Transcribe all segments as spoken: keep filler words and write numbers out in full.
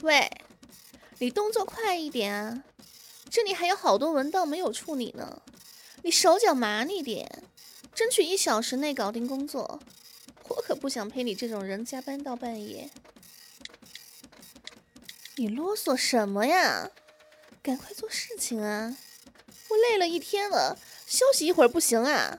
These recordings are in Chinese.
喂，你动作快一点啊！这里还有好多文档没有处理呢，你手脚麻利点，争取一小时内搞定工作。我可不想陪你这种人加班到半夜。你啰嗦什么呀？赶快做事情啊！我累了一天了，休息一会儿不行啊？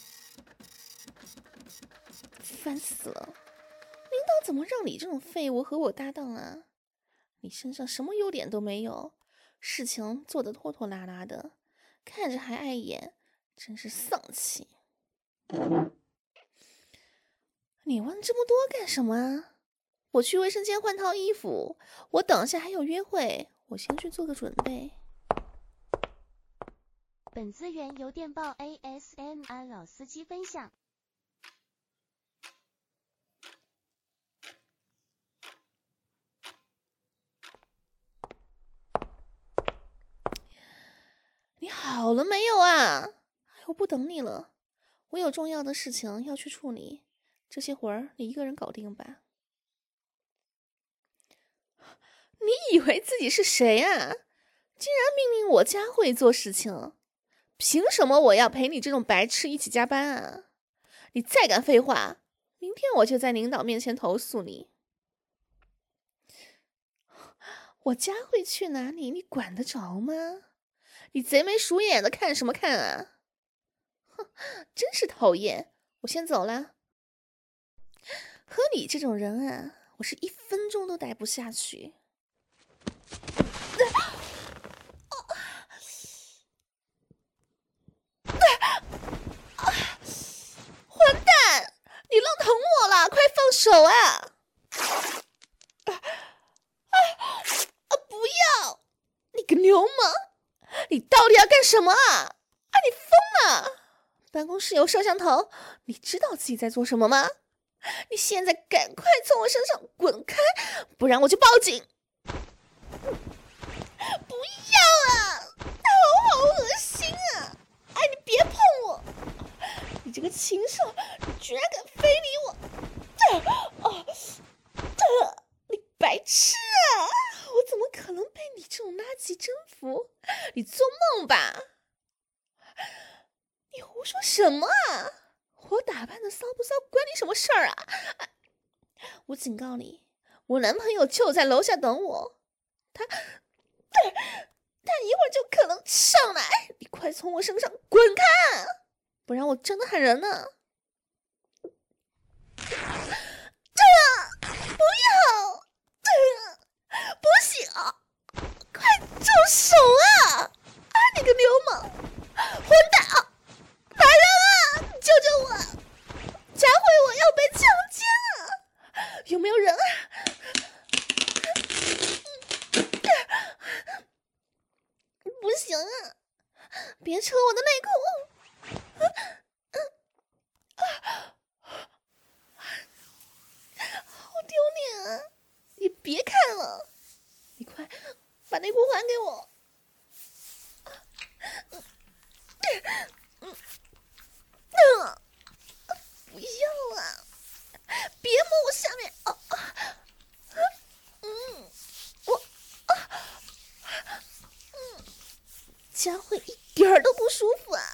烦死了！领导怎么让你这种废物和我搭档啊？你身上什么优点都没有，事情做得拖拖拉拉的，看着还碍眼，真是丧气。你问这么多干什么啊？我去卫生间换套衣服，我等下还有约会，我先去做个准备。 本资源由电报 A S M R 老司机分享。 你好了没有啊？我不等你了，我有重要的事情要去处理，这些活儿你一个人搞定吧。你以为自己是谁啊？竟然命令我佳慧做事情，凭什么我要陪你这种白痴一起加班啊？你再敢废话，明天我就在领导面前投诉你。我佳慧去哪里，你管得着吗？你贼眉鼠眼的看什么看啊？哼，真是讨厌！我先走了。和你这种人啊，我是一分钟都待不下去。混蛋！你弄疼我了，快放手啊！啊！不要！你个流氓！你到底要干什么啊？啊！你疯了！办公室有摄像头，你知道自己在做什么吗？你现在赶快从我身上滚开，不然我就报警！不要啊！我好恶心啊！哎，你别碰我！你这个禽兽，你居然敢非礼我！哦，你白痴啊！我怎么可能被你这种垃圾征服？你做梦吧！你胡说什么啊？我打扮的骚不骚关你什么事儿啊？我警告你，我男朋友就在楼下等我，他他他一会儿就可能上来，你快从我身上滚开，不然我真的喊人呢！不要！不行！快住手啊！啊，你个流氓！混蛋啊！来人啊！救救我！佳慧，我要被强奸了！有没有人啊？不行啊！别扯我的内裤！好丢脸啊！你别看了，你快把内裤还给我！嗯嗯嗯，不要啊！别摸我下面！啊啊！嗯，我啊，嗯，佳慧一点儿都不舒服啊！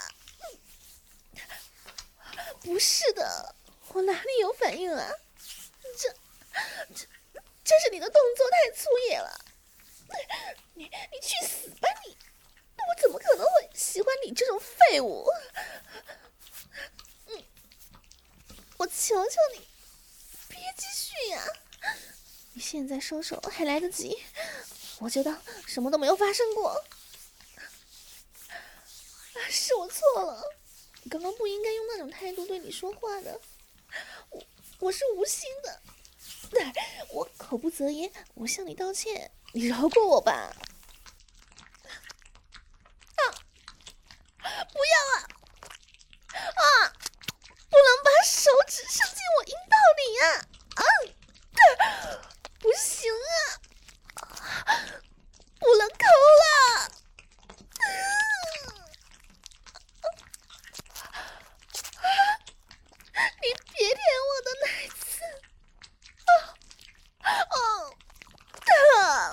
不是的，我哪里有反应啊？这这这是你的动作太粗野了！你你去死吧你！我怎么可能会喜欢你这种废物？嗯，我求求你，别继续呀！你现在收手还来得及，我就当什么都没有发生过。是我错了，我刚刚不应该用那种态度对你说话的，我我是无心的。我口不择言，我向你道歉，你饶过我吧。啊！不要啊！啊！不能把手指伸进我阴道里呀！啊！啊不行啊！不能抠了！你别舔我的奶子！啊！哦！啊！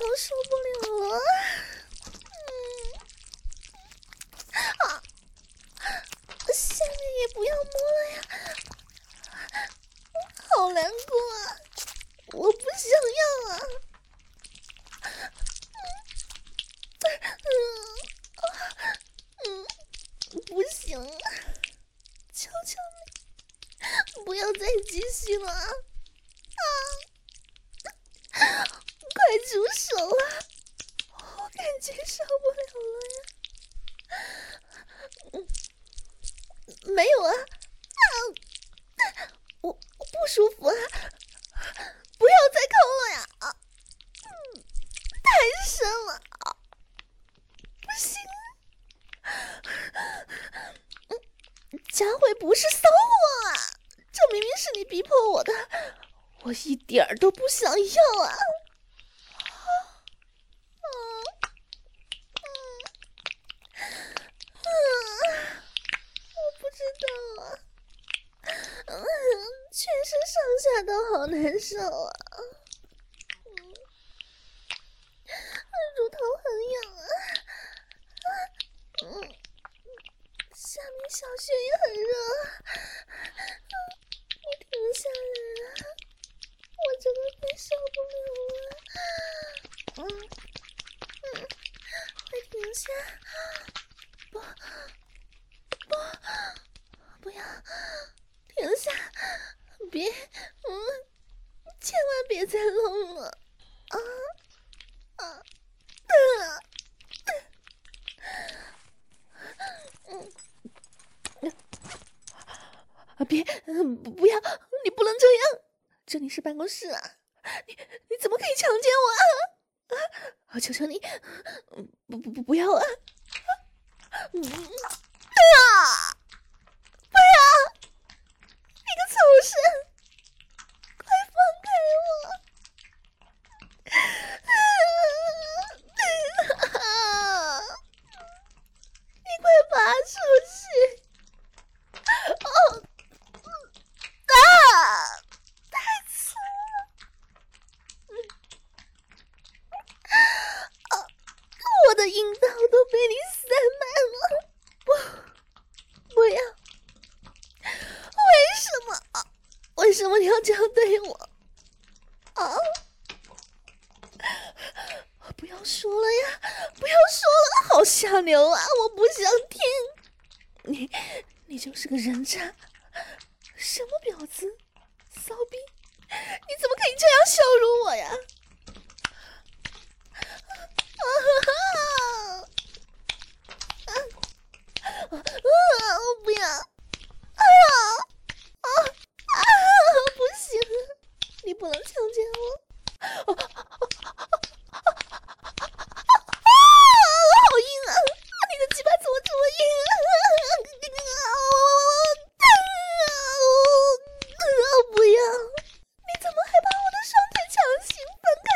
都受不了了。嗯，啊，下面也不要摸了呀，好难过啊，我不想要啊。嗯嗯嗯，不行，求求你，不要再继续了啊！啊，快住手啊！我感觉受不了了呀。嗯，没有啊，啊，我我不舒服啊！不要再抠了呀！啊，嗯，太深了啊！不行，嗯，佳慧不是骚我啊，这明明是你逼迫我的，我一点儿都不想要啊！全身上下都好难受啊，嗯，乳头很痒啊，嗯，下面小穴也很热，嗯，你停下来啊，我真的快受不了了，嗯嗯，快停下，不不不要停下。别，嗯，千万别再弄了，啊啊啊！嗯，啊别，不不要，你不能这样，这里是办公室啊，你你怎么可以强奸我啊？啊！求求你，不不不不要啊！嗯啊！不要！你个畜生！快放开我！啊！你快拔出去！哦，啊！太粗了！嗯，啊！我的阴道都被你塞满了！不，不要！为什么啊？为什么你要这样对我？啊！不要说了呀！不要说了，好下流啊！我不想听。你，你就是个人渣，什么婊子，骚逼！你怎么可以这样羞辱我呀？啊啊啊！啊！我不要！啊啊啊！不行，你不能强奸我！啊啊！好硬啊！你的鸡巴怎么这么硬啊？我不要！你怎么还把我的双腿强行分开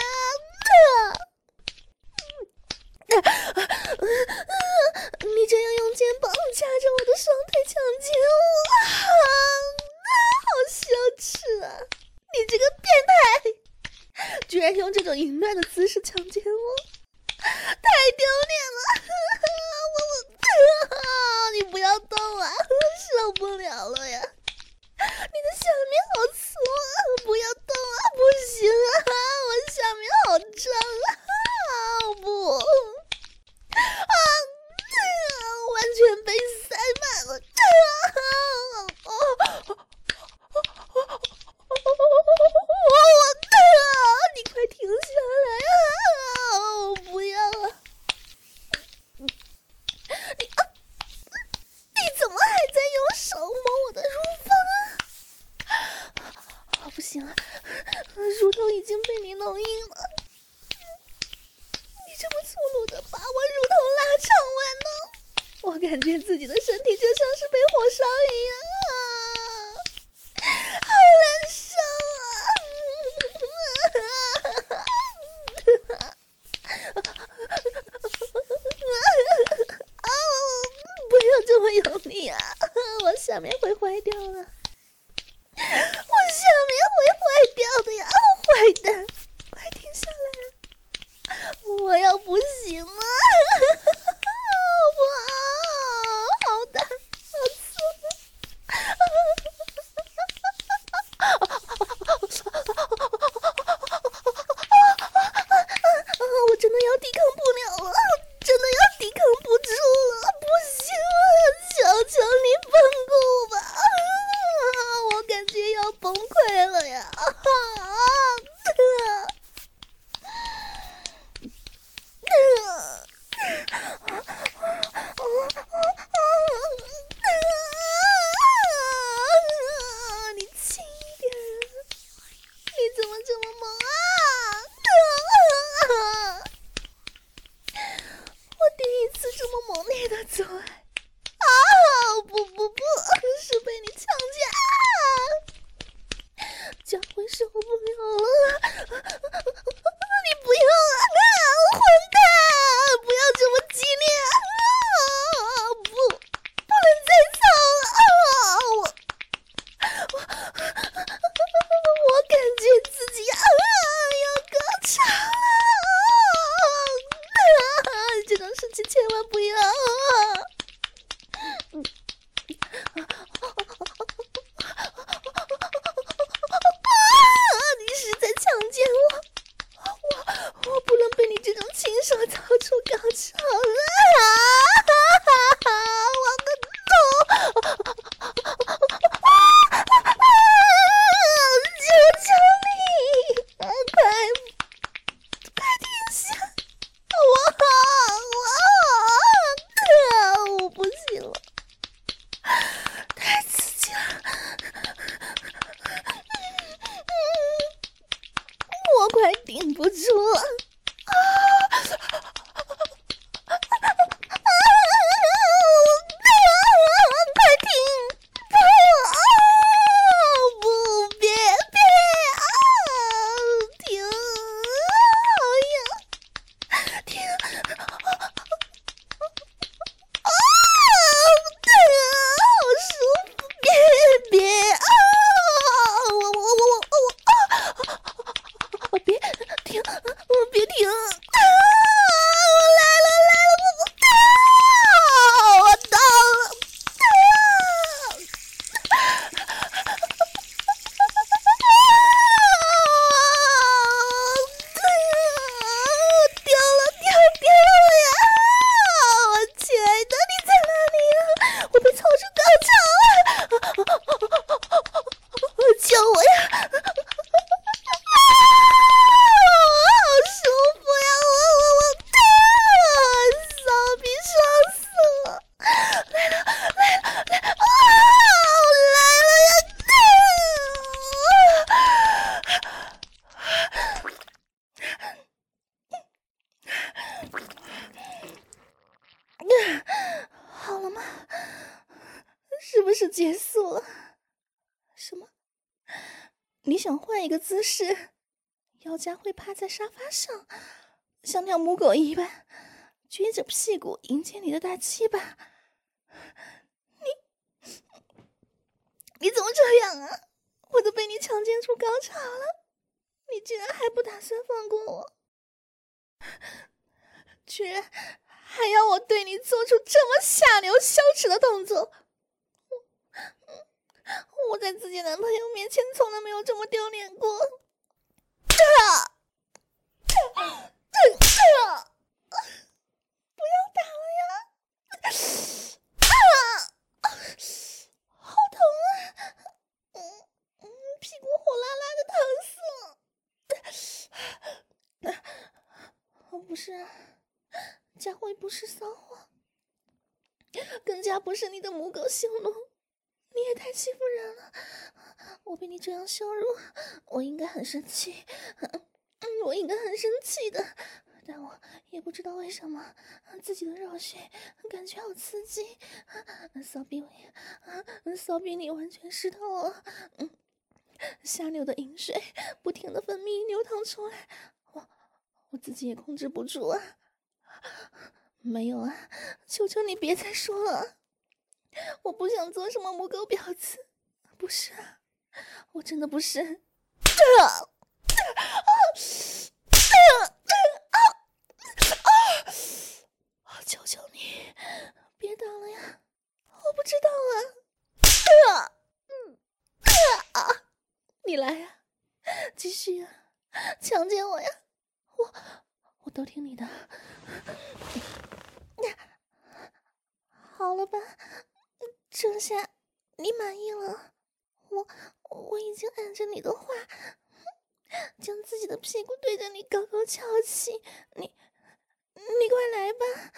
来啊？你这样用肩膀夹着我的双腿强奸我，好羞耻啊！你这个变态，居然用这种淫乱的姿势强奸我，太丢脸了！我我，你不要动啊，受不了了呀！你的下面好粗啊，不要动啊，不行啊，我下面好胀啊，不啊！完全被塞满了！啊！我的，你快停下来啊！我不要啊！你啊！你怎么还在用手摸我的乳房啊？啊，不行啊！乳头已经被你弄硬了。你这么粗鲁的把我乳头拉长玩弄，我感觉自己的身体就像是被火烧一样啊，好难受啊！啊！不要这么用力啊，我下面会坏掉了，我下面会坏掉的呀！坏蛋，快停下来！ 崩溃了呀！啊你轻一点，你怎么这么猛啊！我第一次这么猛烈的做爱啊！不不不，是被你强奸啊！佳慧受不了了，你不要啊！混蛋，不要这么激烈啊！不，不能再操了啊！我我我感觉自己啊要高潮了啊！这种事情千万不要啊！你是在强奸我，我我不能被你这种亲手操出高潮了啊！我个头！求求你，快快停下！我我我不行了，太刺激了！我快顶不住了啊！快停！不，别别啊！停！哎呀，停！啊！好舒服！别别啊！我我我我我啊！别停！别停！啊！我来了来了！我啊！我到了！掉了掉掉了呀！我亲爱的，你在哪里呀？我被操出高潮了！救我呀！好舒服呀！我我我，骚逼爽死了！来了来了来了！啊！来了呀！好了吗？是不是结束了？什么？你想换一个姿势？姚佳慧趴在沙发上，像条母狗一般撅着屁股迎接你的大鸡巴。你你怎么这样啊？我都被你强奸出高潮了，你居然还不打算放过我，居然还要我对你做出这么下流羞耻的动作。我在自己男朋友面前从来没有这么丢脸过。啊！不要打了呀！啊！好疼啊！嗯嗯，屁股火辣辣的，疼死了！哦，不是啊，佳慧不是骚货，更加不是你的母狗行路。你也太欺负人了！我被你这样羞辱，我应该很生气，我应该很生气的，但我也不知道为什么自己的肉穴感觉好刺激，骚逼我，骚逼你完全湿透了，下流的饮水不停的分泌流淌出来，我我自己也控制不住啊！没有啊，求求你别再说了。我不想做什么母狗婊子，不是啊，我真的不是。啊啊啊！求求你别打了呀，我不知道啊。啊嗯啊！你来呀，继续呀，强奸我呀，我我都听你的。好了吧，这下你满意了？我我已经按着你的话，将自己的屁股对着你高高翘起，你你快来吧！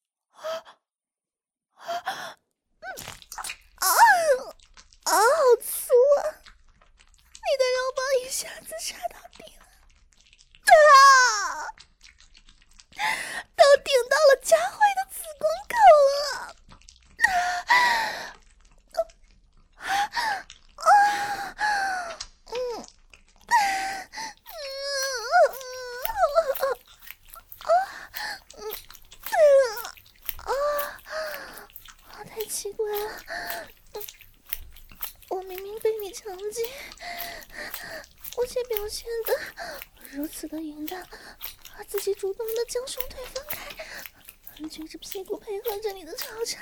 啊啊啊！好粗啊！你的肉棒一下子插到底了，啊！都顶到了佳慧的子宫口了！啊啊嗯啊！太奇怪了，我明明被你强奸，我却表现得如此的淫荡，而自己主动的将双腿分开，撅着屁股配合着你的吵查。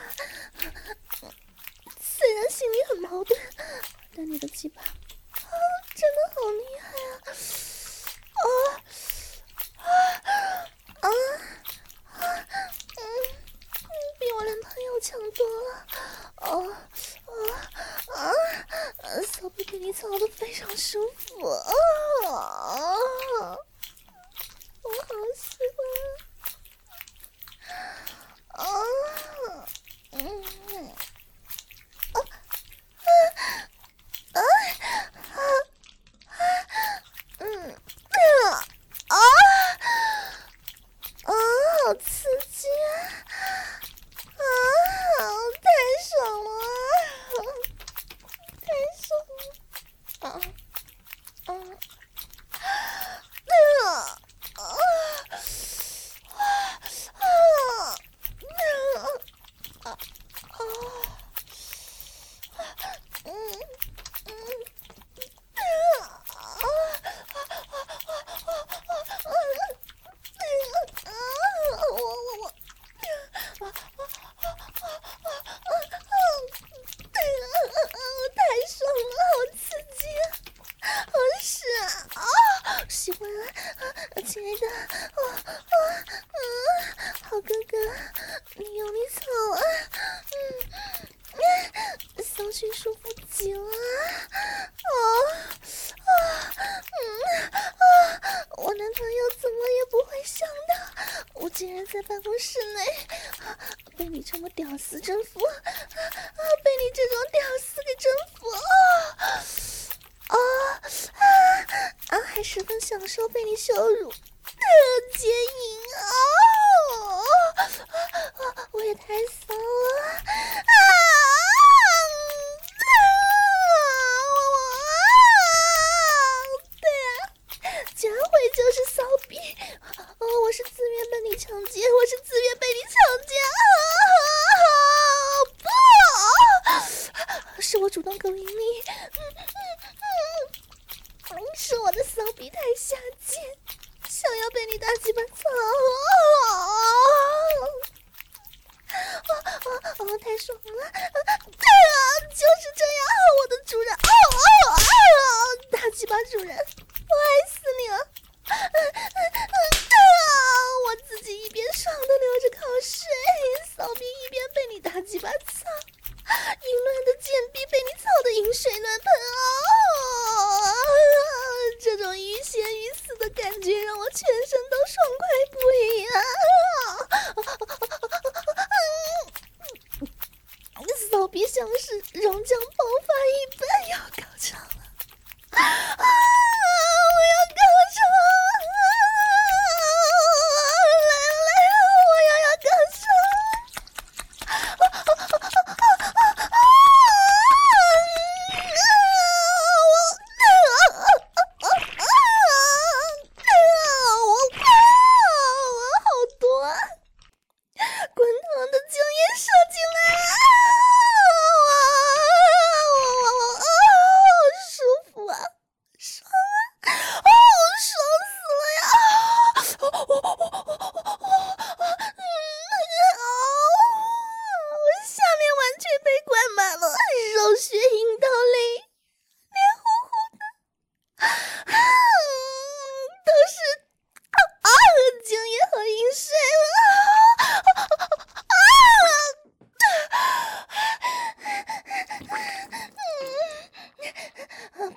虽然心里很矛盾，但你的鸡巴啊，真的好厉害啊！啊啊啊啊！嗯。比我男朋友强多了，哦哦啊！骚逼被你操得非常舒服啊！我好喜欢啊！嗯啊啊啊啊！嗯啊啊啊！好刺激啊！啊，太爽了，太爽了！啊啊啊啊啊啊啊！嗯嗯啊啊啊！我我我。太爽了，好刺激啊！好爽啊！啊，喜欢啊！亲爱的，啊啊啊！好哥哥，你用力操啊！嗯嗯，骚穴舒服极了啊！啊嗯啊！我男朋友怎么也不会想到，我竟然在办公室内被你这么屌丝征服，啊！被你这种屌丝给征服啊！啊啊啊！还十分享受被你羞辱，呃，奸淫啊！啊！我也太骚了啊！对啊，佳慧就是骚逼，哦，我是自愿被你强奸，我是自愿被你强奸啊！不，是我主动勾引你，嗯嗯嗯，是我的骚逼太下贱，想要被你大鸡巴操啊！啊啊！太爽了！对啊，就是这样，我的主人！啊啊啊！大鸡巴主人，我爱死你了！对啊，我自己一边爽的流着口水，骚逼一边被你大鸡巴操，淫乱的贱逼被你操的饮水乱喷啊！这种欲仙欲死的感觉让我全身都爽快不已啊！骚逼像是熔浆爆发一般要高潮了啊！我要高潮了！来了来了，我又要高潮了！我好多啊！滚烫的精液射进来了！好舒服啊，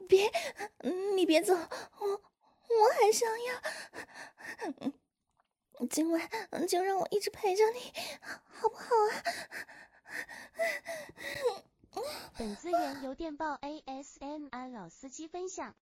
别，你别走，我我还想要。今晚就让我一直陪着你，好不好啊？ 本资源由电报 A S M R 老司机分享。